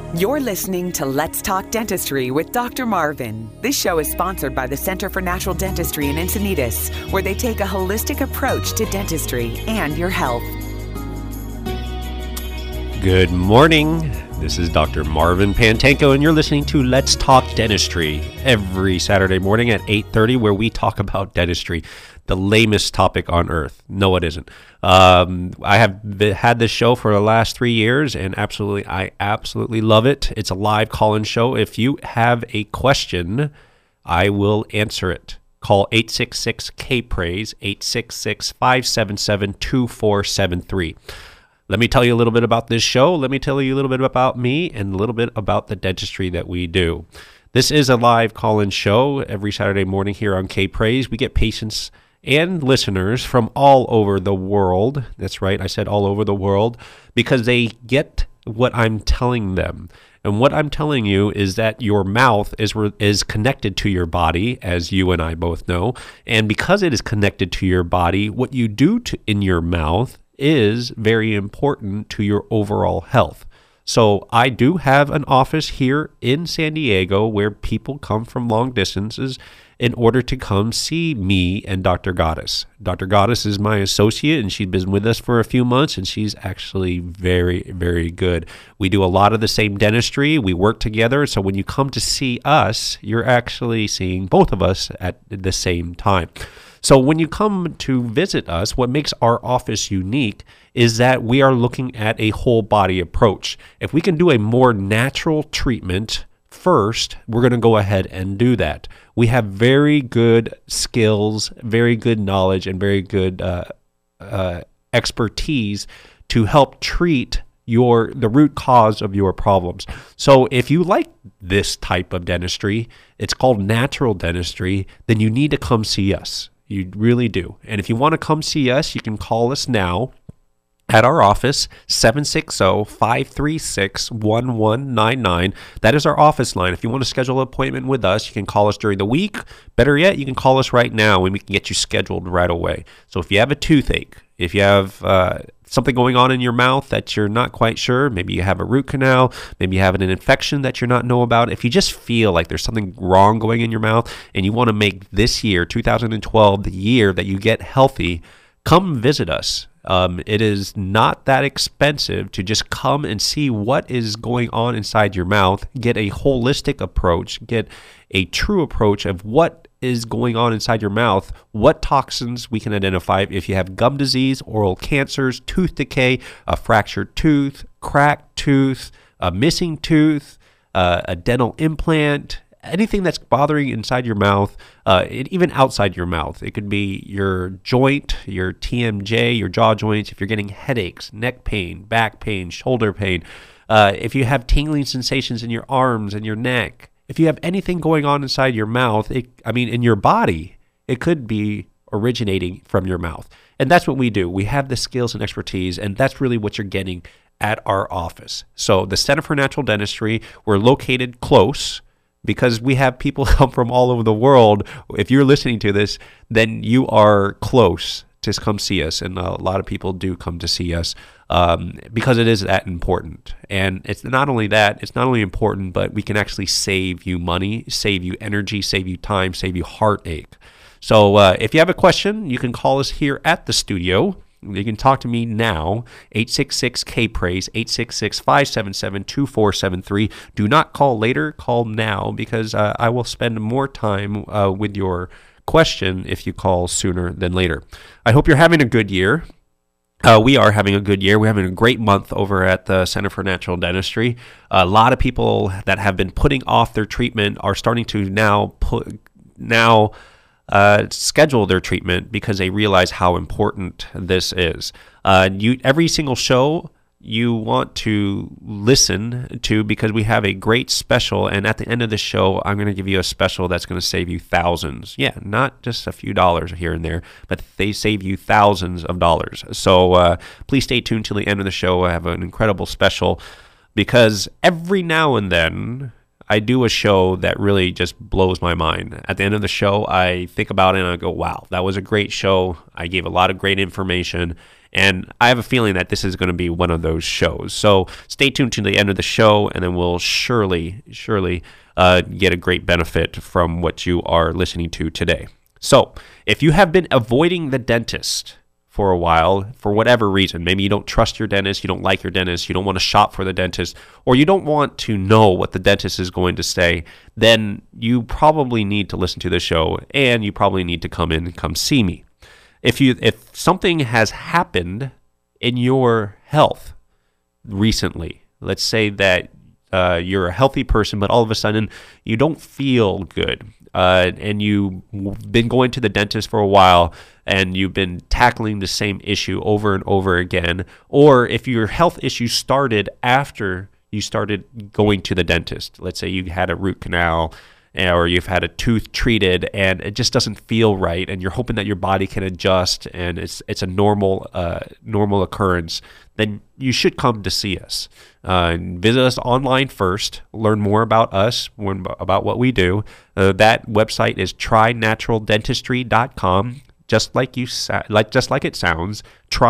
You're listening to Let's Talk Dentistry with Dr. Marvin. This show is sponsored by the Center for Natural Dentistry in Encinitas, where they take a holistic approach to dentistry and your health. Good morning. This is Dr. Marvin Pantenko, and you're listening to Let's Talk Dentistry every Saturday morning at 8:30, where we talk about dentistry, the lamest topic on earth. No, it isn't. I have had this show for the last 3 years, and I absolutely love it. It's a live call-in show. If you have a question, I will answer it. Call 866-K-PRAISE, 866-577-2473. Let me tell you a little bit about this show. Let me tell you a little bit about me and a little bit about the dentistry that we do. This is a live call-in show every Saturday morning here on K-Praise. We get patients and listeners from all over the world. That's right, I said all over the world, because they get what I'm telling them. And what I'm telling you is that your mouth is connected to your body, as you and I both know. And because it is connected to your body, what you do in your mouth is very important to your overall health. So I do have an office here in San Diego where people come from long distances in order to come see me and Dr. Goddess. Dr. Goddess is my associate, and she's been with us for a few months, and she's actually very, very good. We do a lot of the same dentistry. We work together. So when you come to see us, you're actually seeing both of us at the same time. So when you come to visit us, what makes our office unique is that we are looking at a whole body approach. If we can do a more natural treatment first, we're going to go ahead and do that. We have very good skills, very good knowledge, and very good expertise to help treat the root cause of your problems. So if you like this type of dentistry, it's called natural dentistry, then you need to come see us. You really do. And if you want to come see us, you can call us now at our office, 760-536-1199. That is our office line. If you want to schedule an appointment with us, you can call us during the week. Better yet, you can call us right now and we can get you scheduled right away. So if you have a toothache, if you have something going on in your mouth that you're not quite sure, maybe you have a root canal, maybe you have an infection that you're not know about, if you just feel like there's something wrong going in your mouth and you want to make this year, 2012, the year that you get healthy, come visit us. It is not that expensive to just come and see what is going on inside your mouth, get a holistic approach, get a true approach of what is going on inside your mouth, what toxins we can identify if you have gum disease, oral cancers, tooth decay, a fractured tooth, cracked tooth, a missing tooth, a dental implant, anything that's bothering inside your mouth, even outside your mouth. It could be your joint, your TMJ, your jaw joints, if you're getting headaches, neck pain, back pain, shoulder pain, if you have tingling sensations in your arms and your neck, if you have anything going on inside your mouth, in your body, it could be originating from your mouth. And that's what we do. We have the skills and expertise, and that's really what you're getting at our office. So the Center for Natural Dentistry, we're located close, because we have people come from all over the world. If you're listening to this, then you are close to come see us. And a lot of people do come to see us because it is that important. And it's not only that, it's not only important, but we can actually save you money, save you energy, save you time, save you heartache. So if you have a question, you can call us here at the studio. You can talk to me now, 866-K-PRAISE, 866-577-2473. Do not call later, call now, because I will spend more time with your question if you call sooner than later. I hope you're having a good year. We are having a good year. We're having a great month over at the Center for Natural Dentistry. A lot of people that have been putting off their treatment are starting to now schedule their treatment because they realize how important this is. Every single show you want to listen to, because we have a great special, and at the end of the show, I'm going to give you a special that's going to save you thousands. Yeah, not just a few dollars here and there, but they save you thousands of dollars. So please stay tuned till the end of the show. I have an incredible special, because every now and then I do a show that really just blows my mind. At the end of the show, I think about it and I go, wow, that was a great show. I gave a lot of great information. And I have a feeling that this is going to be one of those shows. So stay tuned to the end of the show, and then we'll surely get a great benefit from what you are listening to today. So if you have been avoiding the dentist for a while, for whatever reason, maybe you don't trust your dentist, you don't like your dentist, you don't want to shop for the dentist, or you don't want to know what the dentist is going to say, then you probably need to listen to the show, and you probably need to come in and come see me. If something has happened in your health recently, let's say that you're a healthy person, but all of a sudden you don't feel good, and you've been going to the dentist for a while, and you've been tackling the same issue over and over again, or if your health issue started after you started going to the dentist, let's say you had a root canal, or you've had a tooth treated and it just doesn't feel right, and you're hoping that your body can adjust and it's a normal occurrence, then you should come to see us. Visit us online first, learn more about us, learn about what we do. That website is trynaturaldentistry.com. Just like it sounds,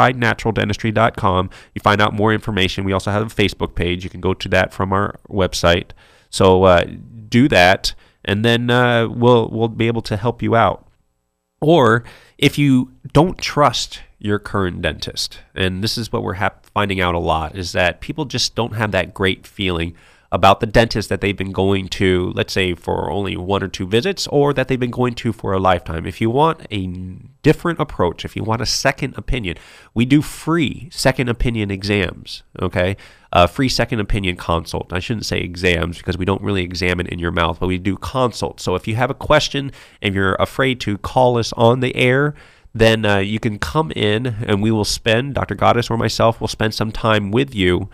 trynaturaldentistry.com. You find out more information. We also have a Facebook page. You can go to that from our website. So do that, and then we'll be able to help you out. Or if you don't trust your current dentist, and this is what we're finding out a lot, is that people just don't have that great feeling about the dentist that they've been going to, let's say, for only 1 or 2 visits, or that they've been going to for a lifetime. If you want a different approach, if you want a second opinion, we do free second opinion exams, okay? Free second opinion consult. I shouldn't say exams because we don't really examine in your mouth, but we do consult. So if you have a question and you're afraid to call us on the air, then you can come in and we will spend, Dr. Goddess or myself will spend some time with you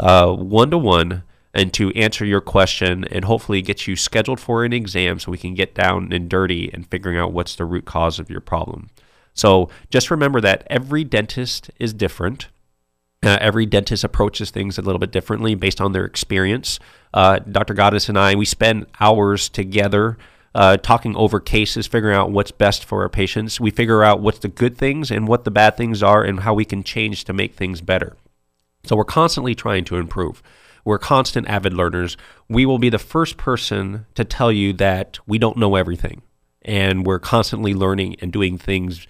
one-to-one, and to answer your question and hopefully get you scheduled for an exam so we can get down and dirty and figuring out what's the root cause of your problem. So just remember that every dentist is different. Every dentist approaches things a little bit differently based on their experience. Dr. Goddess and I, we spend hours together talking over cases, figuring out what's best for our patients. We figure out what's the good things and what the bad things are and how we can change to make things better. So we're constantly trying to improve. We're constant avid learners. We will be the first person to tell you that we don't know everything. And we're constantly learning and doing things,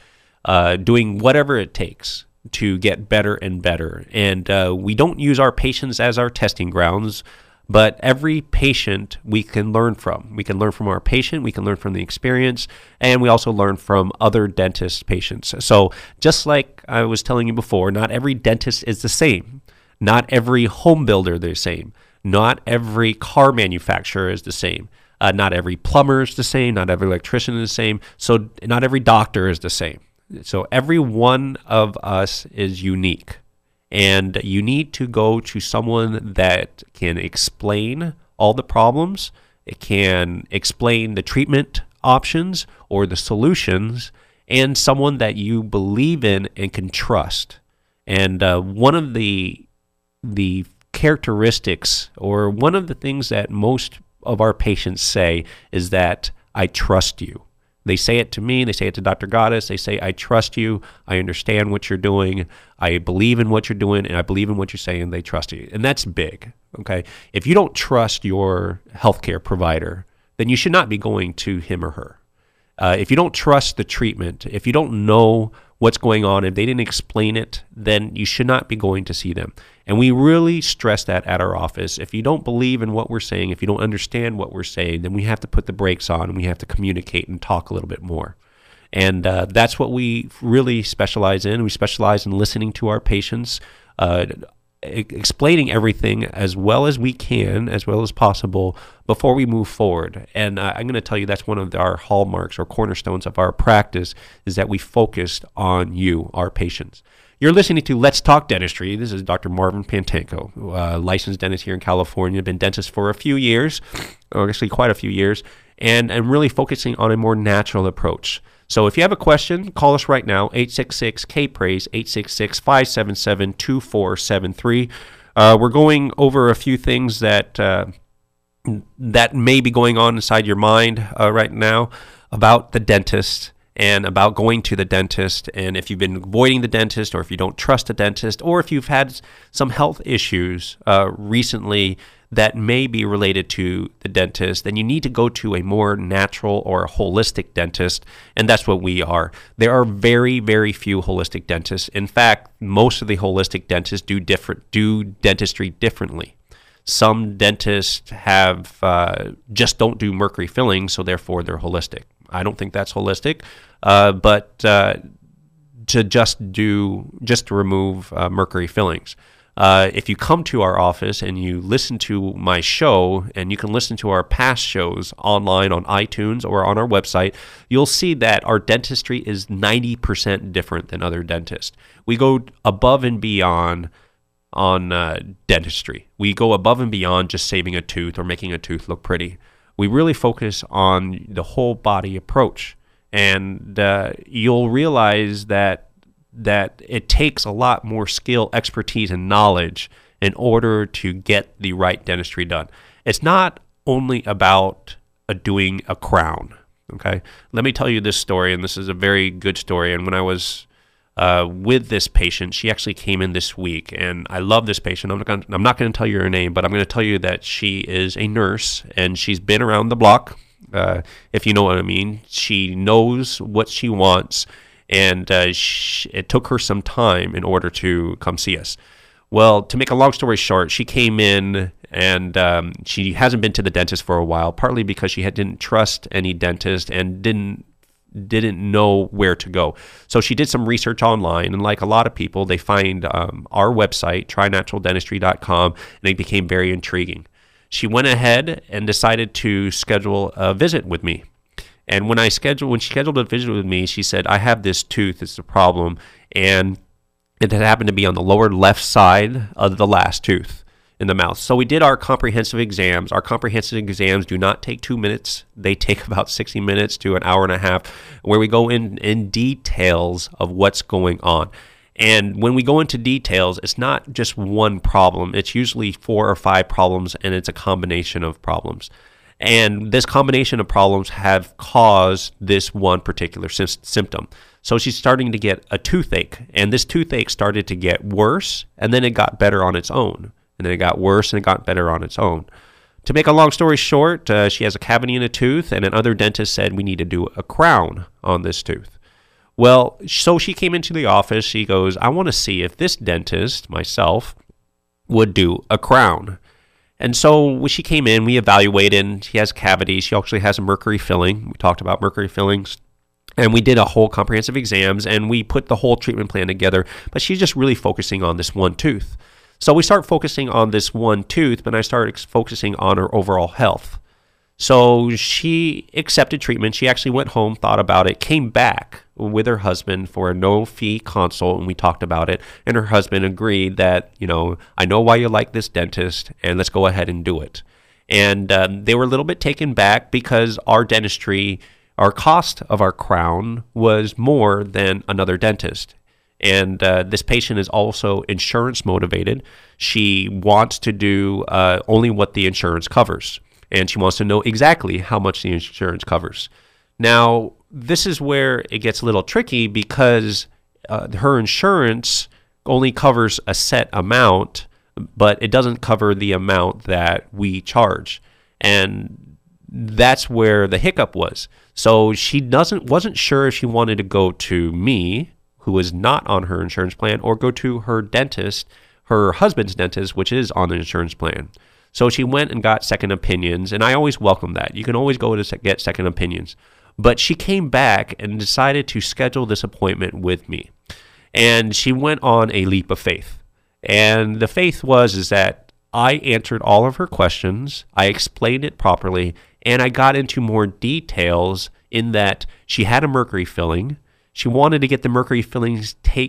doing whatever it takes to get better and better. And we don't use our patients as our testing grounds, but every patient we can learn from. We can learn from our patient, we can learn from the experience, and we also learn from other dentist patients. So just like I was telling you before, not every dentist is the same. Not every home builder is the same. Not every car manufacturer is the same. Not every plumber is the same. Not every electrician is the same. So not every doctor is the same. So every one of us is unique. And you need to go to someone that can explain all the problems. It can explain the treatment options or the solutions, and someone that you believe in and can trust. And one of the characteristics, or one of the things that most of our patients say, is that I trust you. They say it to me, they say it to Dr. Goddess, they say, I trust you, I understand what you're doing, I believe in what you're doing, and I believe in what you're saying, and they trust you. And that's big, okay? If you don't trust your healthcare provider, then you should not be going to him or her. If you don't trust the treatment, if you don't know what's going on, if they didn't explain it, then you should not be going to see them. And we really stress that at our office. If you don't believe in what we're saying, if you don't understand what we're saying, then we have to put the brakes on and we have to communicate and talk a little bit more. And that's what we really specialize in. We specialize in listening to our patients, explaining everything as well as we can, as well as possible, before we move forward. And I'm going to tell you that's one of our hallmarks or cornerstones of our practice, is that we focused on you, our patients. You're listening to Let's Talk Dentistry. This is Dr. Marvin Pantenko, licensed dentist here in California, been dentist for a few years, or actually quite a few years, and I'm really focusing on a more natural approach. So if you have a question, call us right now, 866-K-PRAISE, 866-577-2473. We're going over a few things that may be going on inside your mind right now about the dentist and about going to the dentist, and if you've been avoiding the dentist, or if you don't trust a dentist, or if you've had some health issues recently that may be related to the dentist, then you need to go to a more natural or a holistic dentist, and that's what we are. There are very, very few holistic dentists. In fact, most of the holistic dentists do dentistry differently. Some dentists have just don't do mercury fillings, so therefore they're holistic. I don't think that's holistic, but to remove mercury fillings. If you come to our office and you listen to my show, and you can listen to our past shows online on iTunes or on our website, you'll see that our dentistry is 90% different than other dentists. We go above and beyond on dentistry. We go above and beyond just saving a tooth or making a tooth look pretty. We really focus on the whole body approach, and you'll realize that it takes a lot more skill, expertise, and knowledge in order to get the right dentistry done. It's not only about doing a crown, okay? Let me tell you this story, and this is a very good story. And when I was with this patient, she actually came in this week, and I love this patient. I'm not going to tell you her name, but I'm going to tell you that she is a nurse, and she's been around the block, if you know what I mean. She knows what she wants, and it took her some time in order to come see us. Well, to make a long story short, she came in, and she hasn't been to the dentist for a while, partly because she didn't trust any dentist and didn't know where to go. So she did some research online, and like a lot of people, they find our website, trynaturaldentistry.com, and it became very intriguing. She went ahead and decided to schedule a visit with me. And when she scheduled a visit with me, she said, I have this tooth, it's a problem, and it had happened to be on the lower left side of the last tooth in the mouth. So we did our comprehensive exams. Our comprehensive exams do not take 2 minutes. They take about 60 minutes to an hour and a half, where we go in details of what's going on. And when we go into details, it's not just one problem. It's usually 4 or 5 problems, and it's a combination of problems. And this combination of problems have caused this one particular symptom. So she's starting to get a toothache, and this toothache started to get worse, and then it got better on its own. And then it got worse, and it got better on its own. To make a long story short, she has a cavity in a tooth, and another dentist said we need to do a crown on this tooth. Well, so she came into the office. She goes, I want to see if this dentist, myself, would do a crown. And so when she came in, we evaluated. She has cavities. She actually has a mercury filling. We talked about mercury fillings. And we did a whole comprehensive exams, and we put the whole treatment plan together. But she's just really focusing on this one tooth. So we start focusing on this one tooth, but I started focusing on her overall health. So she accepted treatment. She actually went home, thought about it, came back with her husband for a no-fee consult, and we talked about it. And her husband agreed that, I know why you like this dentist, and let's go ahead and do it. And they were a little bit taken back because our dentistry, our cost of our crown was more than another dentist. And this patient is also insurance motivated. She wants to do only what the insurance covers. And she wants to know exactly how much the insurance covers. Now, this is where it gets a little tricky because her insurance only covers a set amount, but it doesn't cover the amount that we charge. And that's where the hiccup was. So she wasn't sure if she wanted to go to me, who is not on her insurance plan, or go to her dentist, her husband's dentist, which is on the insurance plan. So she went and got second opinions, and I always welcome that. You can always go to get second opinions. But she came back and decided to schedule this appointment with me. And she went on a leap of faith. And the faith is that I answered all of her questions, I explained it properly, and I got into more details in that she had a mercury filling. She wanted to get the mercury filling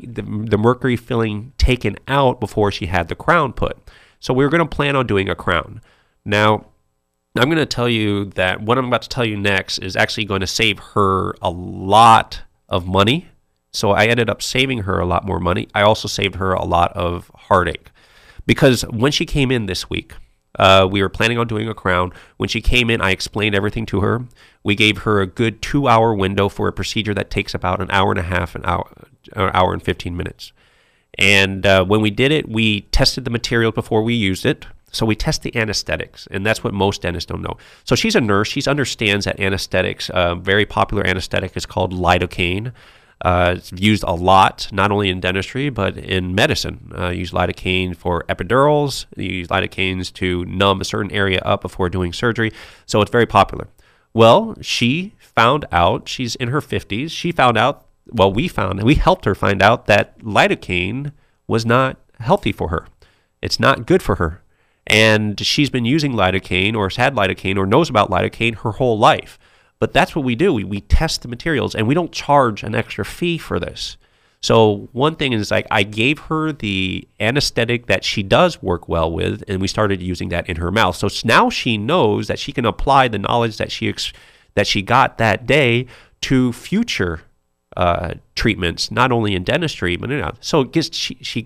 taken out before she had the crown put. So we were going to plan on doing a crown. Now, I'm going to tell you that what I'm about to tell you next is actually going to save her a lot of money. So I ended up saving her a lot more money. I also saved her a lot of heartache. Because when she came in this week, We were planning on doing a crown. When she came in, I explained everything to her. We gave her a good 2-hour window for a procedure that takes about an hour and a half, an hour and 15 minutes. And when we did it, we tested the material before we used it. So we test the anesthetics, and that's what most dentists don't know. So she's a nurse. She understands that anesthetics, very popular anesthetic is called lidocaine. It's used a lot, not only in dentistry, but in medicine. You use lidocaine for epidurals. You use lidocaines to numb a certain area up before doing surgery. So it's very popular. Well, she found out, she's in her 50s, she found out, well, we helped her find out that lidocaine was not healthy for her. It's not good for her. And she's been using lidocaine or has had lidocaine or knows about lidocaine her whole life. But that's what we do. We test the materials, and we don't charge an extra fee for this. So one thing is, like, I gave her the anesthetic that she does work well with, and we started using that in her mouth. So now she knows that she can apply the knowledge that she got that day to future treatments, not only in dentistry, but so it gets,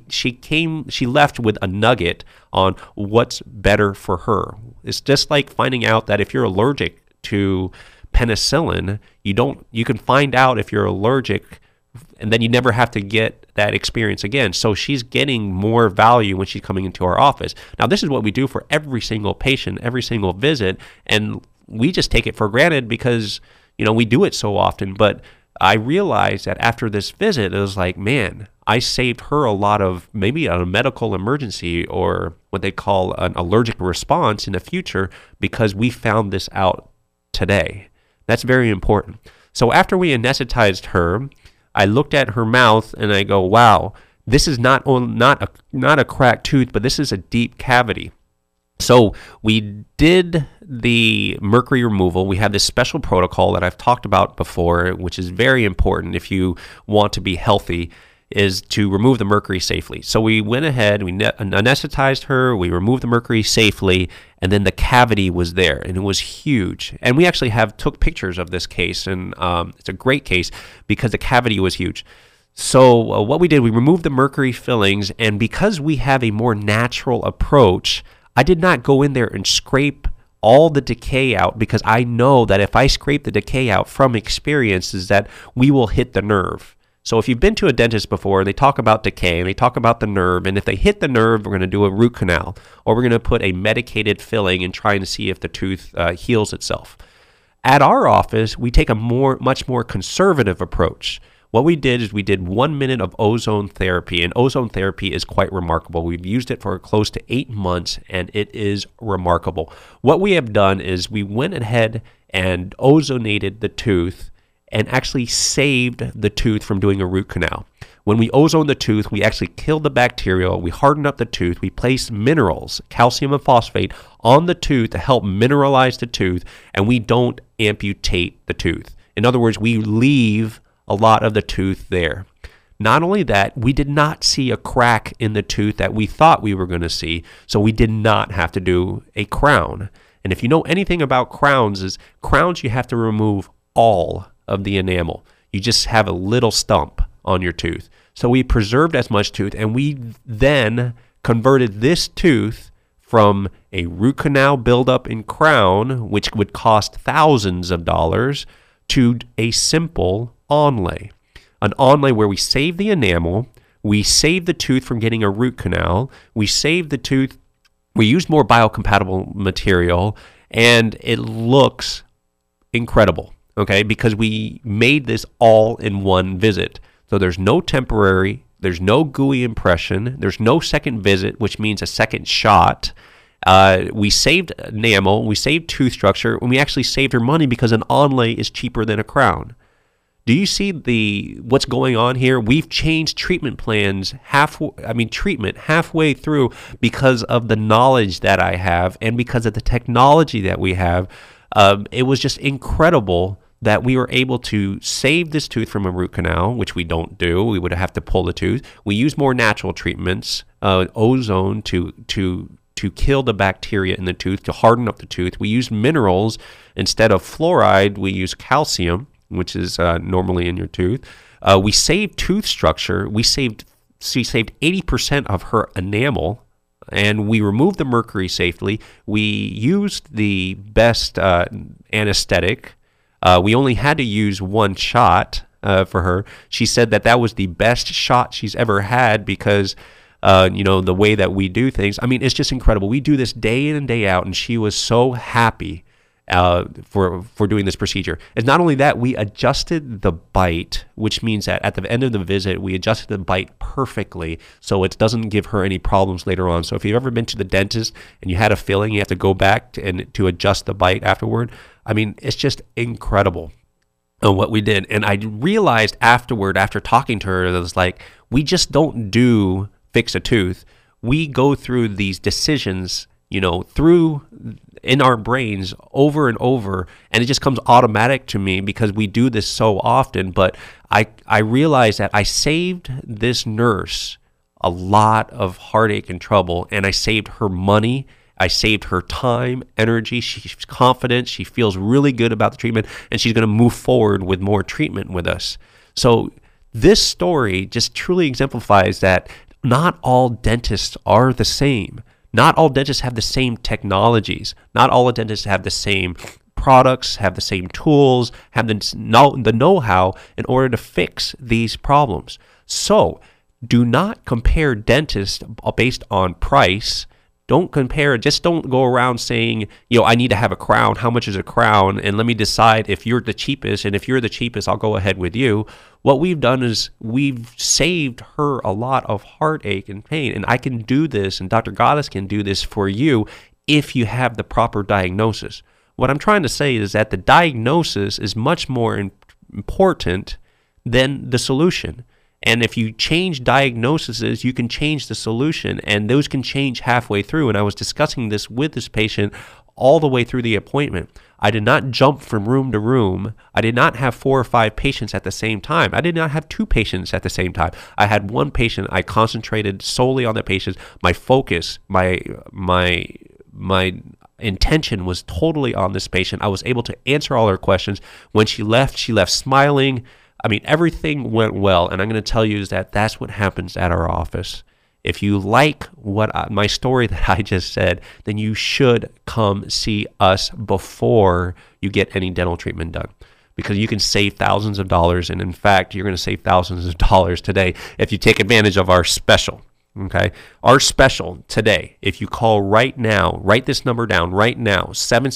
she left with a nugget on what's better for her. It's just like finding out that if you're allergic to penicillin, you can find out if you're allergic, and then you never have to get that experience again. So she's getting more value when she's coming into our office. Now, this is what we do for every single patient, every single visit, and we just take it for granted because we do it so often. But I realized that after this visit, it was like, man, I saved her a lot of maybe a medical emergency or what they call an allergic response in the future because we found this out today. That's very important. So after we anesthetized her, I looked at her mouth and I go, wow, this is not a cracked tooth, but this is a deep cavity. So we did the mercury removal. We have this special protocol that I've talked about before, which is very important if you want to be healthy, is to remove the mercury safely. So we went ahead, we anesthetized her, we removed the mercury safely, and then the cavity was there, and it was huge. And we actually took pictures of this case, and it's a great case because the cavity was huge. So what we did, we removed the mercury fillings, and because we have a more natural approach, I did not go in there and scrape all the decay out because I know that if I scrape the decay out from experience is that we will hit the nerve. So if you've been to a dentist before, they talk about decay and they talk about the nerve, and if they hit the nerve, we're going to do a root canal, or we're going to put a medicated filling and trying to see if the tooth heals itself. At our office, we take a much more conservative approach. What we did is we did 1 minute of ozone therapy, and ozone therapy is quite remarkable. We've used it for close to 8 months, and it is remarkable. What we have done is we went ahead and ozonated the tooth and actually saved the tooth from doing a root canal. When we ozone the tooth, we actually kill the bacteria, we harden up the tooth, we place minerals, calcium and phosphate, on the tooth to help mineralize the tooth, and we don't amputate the tooth. In other words, we leave a lot of the tooth there. Not only that, we did not see a crack in the tooth that we thought we were going to see, so we did not have to do a crown. And if you know anything about crowns, you have to remove all of the enamel. You just have a little stump on your tooth. So we preserved as much tooth, and we then converted this tooth from a root canal buildup in crown, which would cost thousands of dollars, to a simple onlay. An onlay where we save the enamel, we save the tooth from getting a root canal, we save the tooth, we use more biocompatible material, and it looks incredible, okay? Because we made this all in one visit. So there's no temporary, there's no gooey impression, there's no second visit, which means a second shot. We saved enamel, we saved tooth structure, and we actually saved her money because an onlay is cheaper than a crown. Do you see what's going on here? We've changed treatment plans halfway through because of the knowledge that I have and because of the technology that we have. It was just incredible that we were able to save this tooth from a root canal, which we don't do. We would have to pull the tooth. We use more natural treatments, ozone to kill the bacteria in the tooth, to harden up the tooth. We use minerals. Instead of fluoride, we use calcium, which is normally in your tooth. We saved tooth structure. She saved 80% of her enamel. and we removed the mercury safely. We used the best anesthetic. We only had to use one shot for her. She said that was the best shot she's ever had because, the way that we do things. I mean, it's just incredible. We do this day in and day out, and she was so happy for doing this procedure. And not only that, we adjusted the bite, which means that at the end of the visit, we adjusted the bite perfectly so it doesn't give her any problems later on. So if you've ever been to the dentist and you had a filling, you have to go back to adjust the bite afterward. I mean, it's just incredible what we did. And I realized afterward, after talking to her, that it was like, we just don't do fix a tooth. We go through these decisions, through in our brains over and over, and it just comes automatic to me because we do this so often. But I realized that I saved this nurse a lot of heartache and trouble, and I saved her money. I saved her time, energy. She's confident. She feels really good about the treatment, and she's going to move forward with more treatment with us. So this story just truly exemplifies that not all dentists are the same. Not all dentists have the same technologies. Not all dentists have the same products, have the same tools, have the know-how in order to fix these problems. So do not compare dentists based on price. Don't compare, just don't go around saying, I need to have a crown. How much is a crown? And let me decide if you're the cheapest. And if you're the cheapest, I'll go ahead with you. What we've done is we've saved her a lot of heartache and pain. And I can do this, and Dr. Goddess can do this for you if you have the proper diagnosis. What I'm trying to say is that the diagnosis is much more important than the solution. And if you change diagnoses, you can change the solution, and those can change halfway through. And I was discussing this with this patient all the way through the appointment. I did not jump from room to room. I did not have 4 or 5 patients at the same time. I did not have 2 patients at the same time. I had one patient. I concentrated solely on the patient. My focus, my intention was totally on this patient. I was able to answer all her questions. When she left smiling. I mean, everything went well, and I'm going to tell you is that that's what happens at our office. If you like my story that I just said, then you should come see us before you get any dental treatment done, because you can save thousands of dollars, and in fact, you're going to save thousands of dollars today if you take advantage of our special. Okay, our special today, if you call right now, write this number down right now,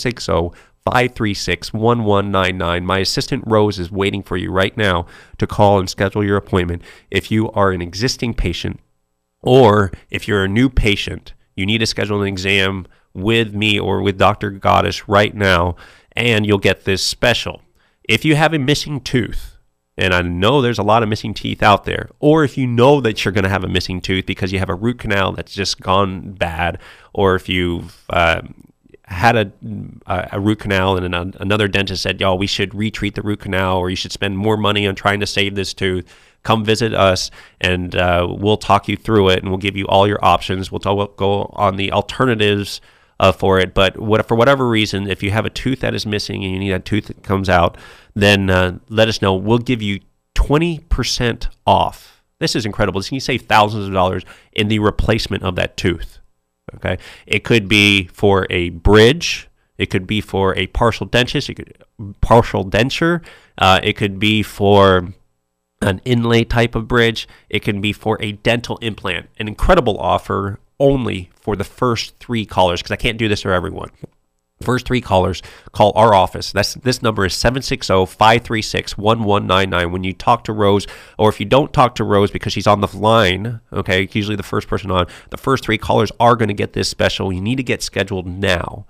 760-536-1199. My assistant Rose is waiting for you right now to call and schedule your appointment. If you are an existing patient or if you're a new patient, you need to schedule an exam with me or with Dr. Goddess right now, and you'll get this special. If you have a missing tooth, and I know there's a lot of missing teeth out there, or if you know that you're going to have a missing tooth because you have a root canal that's just gone bad, or if you've had a root canal and another dentist said, we should retreat the root canal, or you should spend more money on trying to save this tooth, come visit us, and we'll talk you through it, and we'll give you all your options. We'll go on the alternatives for it. But for whatever reason, if you have a tooth that is missing and you need a tooth that comes out, then let us know. We'll give you 20% off. This is incredible. You can save thousands of dollars in the replacement of that tooth. Okay, it could be for a bridge. It could be for a partial denture. It could be for an inlay type of bridge. It can be for a dental implant. An incredible offer only for the first 3 callers, because I can't do this for everyone. First 3 callers, call our office. This number is 760-536-1199. When you talk to Rose, or if you don't talk to Rose because she's on the line, okay, usually the first person on, the first 3 callers are going to get this special. You need to get scheduled now.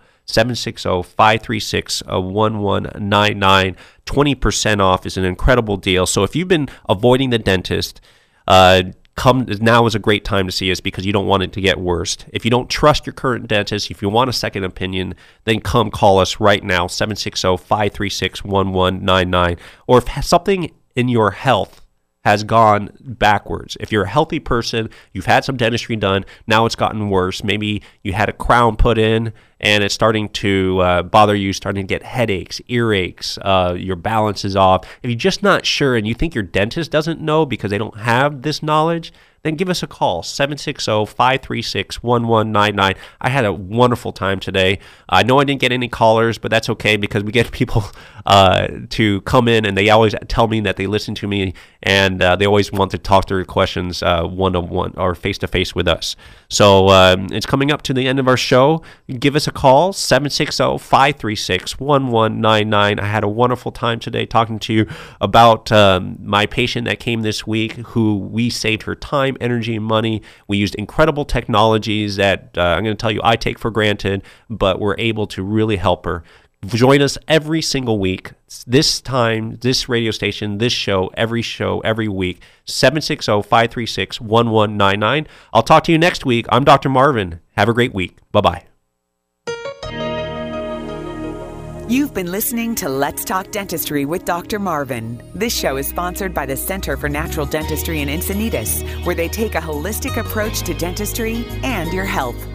760-536-1199. 20% off is an incredible deal. So if you've been avoiding the dentist, now is a great time to see us, because you don't want it to get worse. If you don't trust your current dentist, if you want a second opinion, then come call us right now, 760-536-1199. Or if something in your health has gone backwards. If you're a healthy person, you've had some dentistry done, now it's gotten worse. Maybe you had a crown put in and it's starting to bother you, starting to get headaches, earaches, your balance is off. If you're just not sure and you think your dentist doesn't know because they don't have this knowledge, then give us a call, 760-536-1199. I had a wonderful time today. I know I didn't get any callers, but that's okay because we get people to come in and they always tell me that they listen to me and they always want to talk through questions one-on-one or face-to-face with us. So it's coming up to the end of our show. Give us a call, 760-536-1199. I had a wonderful time today talking to you about my patient that came this week who we saved her time, energy, and money. We used incredible technologies that I'm going to tell you I take for granted, but we're able to really help her. Join us every single week. This time, this radio station, this show, every week. 760-536-1199. I'll talk to you next week. I'm Dr. Marvin. Have a great week. Bye-bye. You've been listening to Let's Talk Dentistry with Dr. Marvin. This show is sponsored by the Center for Natural Dentistry in Encinitas, where they take a holistic approach to dentistry and your health.